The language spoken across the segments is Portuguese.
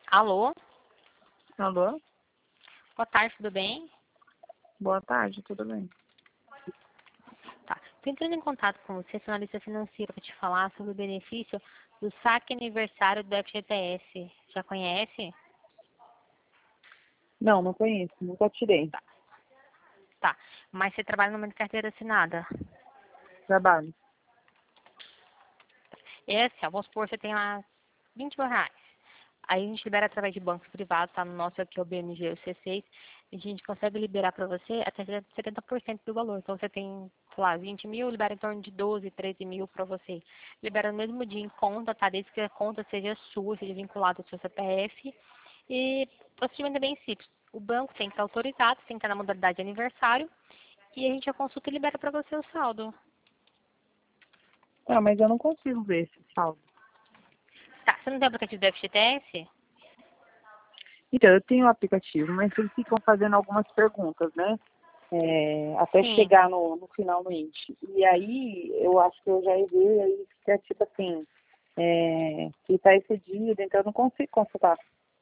Alô? Alô? Boa tarde, tudo bem? Boa tarde, tudo bem? Tá. Tô entrando em contato com você, sou analista financeira, para te falar sobre o benefício do saque aniversário do FGTS. Já conhece? Não, não conheço, nunca tirei. Tá. Mas você trabalha numa carteira assinada. Trabalho. Esse, vamos supor, você tem lá R$ 20.000. Aí a gente libera através de bancos privados, tá? No nosso aqui é o BMG, o C6. A gente consegue liberar para você até 70% do valor. Então você tem, sei lá, 20 mil, libera em torno de 12, 13 mil para você. Libera no mesmo dia em conta, tá? Desde que a conta seja sua, seja vinculada ao seu CPF. E o procedimento é bem simples. O banco tem que estar autorizado, tem que estar na modalidade de aniversário. E a gente a consulta e libera para você o saldo. Ah, mas eu não consigo ver esse saldo. Tá, você não tem aplicativo do FGTS? Então, eu tenho o aplicativo, mas eles ficam fazendo algumas perguntas, né? Até Sim. chegar no finalmente. E aí, eu acho que eu já errei, aí fica tipo assim, que está excedido, então eu não consigo consultar.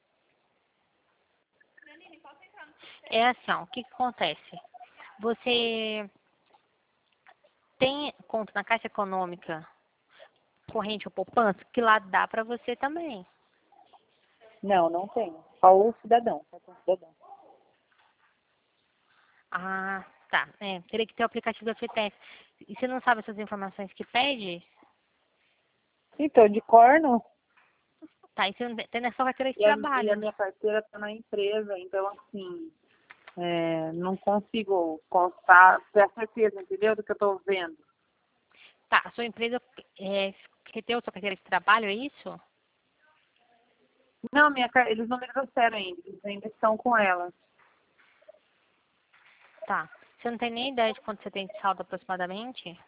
É assim, ó, o que acontece? Você tem conta na Caixa Econômica, corrente ou poupança, que lá dá para você também. Não, não tenho. Só o cidadão, só com o cidadão. Ah, tá. Teria que ter o aplicativo do FGTS. E você não sabe essas informações que pede? Então, de cor, não. Tá, e você não tem na sua carteira de E a trabalho. minha carteira está na empresa, então assim, não consigo constar, ter certeza, entendeu? Do que eu estou vendo. Tá, a sua empresa reteu sua carteira de trabalho, é isso? Não, eles não me trouxeram ainda, eles ainda estão com ela. Tá. Você não tem nem ideia de quanto você tem de saldo aproximadamente?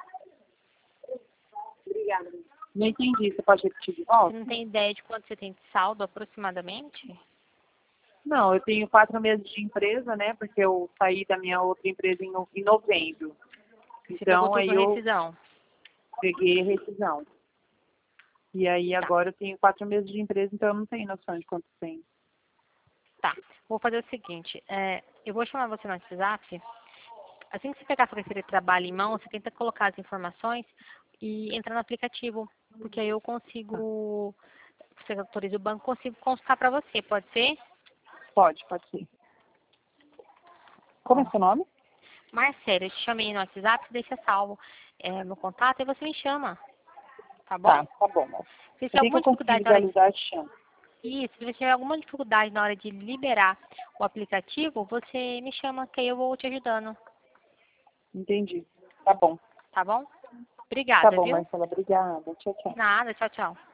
Obrigada. Não entendi, você pode repetir de Você volta? não tem ideia de quanto você tem de saldo aproximadamente? Não, eu tenho 4 meses de empresa, né? Porque eu saí da minha outra empresa em novembro. Você pegou Então, tudo aí no eu rescisão. peguei a rescisão. E aí Tá. agora eu tenho 4 meses de empresa, então eu não tenho noção de quanto tem. Tá. Vou fazer o seguinte, eu vou chamar você no WhatsApp. Assim que você pegar a sua carteira de trabalho em mão, você tenta colocar as informações e entrar no aplicativo. Porque aí eu consigo, você autoriza o banco, consigo consultar para você, pode ser? Pode ser. Como é seu nome? Marcelo, eu te chamei no WhatsApp, deixa salvo meu contato e você me chama, tá bom? Tá bom. Mas Se assim tiver que alguma eu conseguir dificuldade na hora de visualizar, eu te chamo. isso, se você tiver alguma dificuldade na hora de liberar o aplicativo, você me chama que aí eu vou te ajudando, Entendi. Tá bom. tá bom? Tá Obrigada, bom, viu? Marcela. Obrigada. Tchau, tchau. Nada, tchau, tchau.